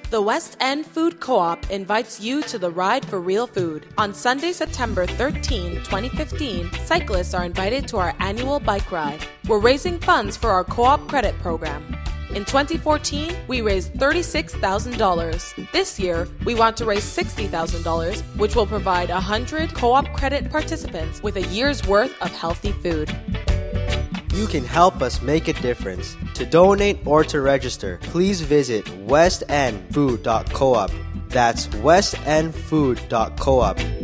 The West End Food Co-op invites you to the Ride for Real Food. On Sunday, September 13, 2015, cyclists are invited to our annual bike ride. We're raising funds for our co-op credit program. In 2014, we raised $36,000. This year, we want to raise $60,000, which will provide 100 co-op credit participants with a year's worth of healthy food. You can help us make a difference. To donate or to register, please visit westendfood.coop. That's westendfood.coop.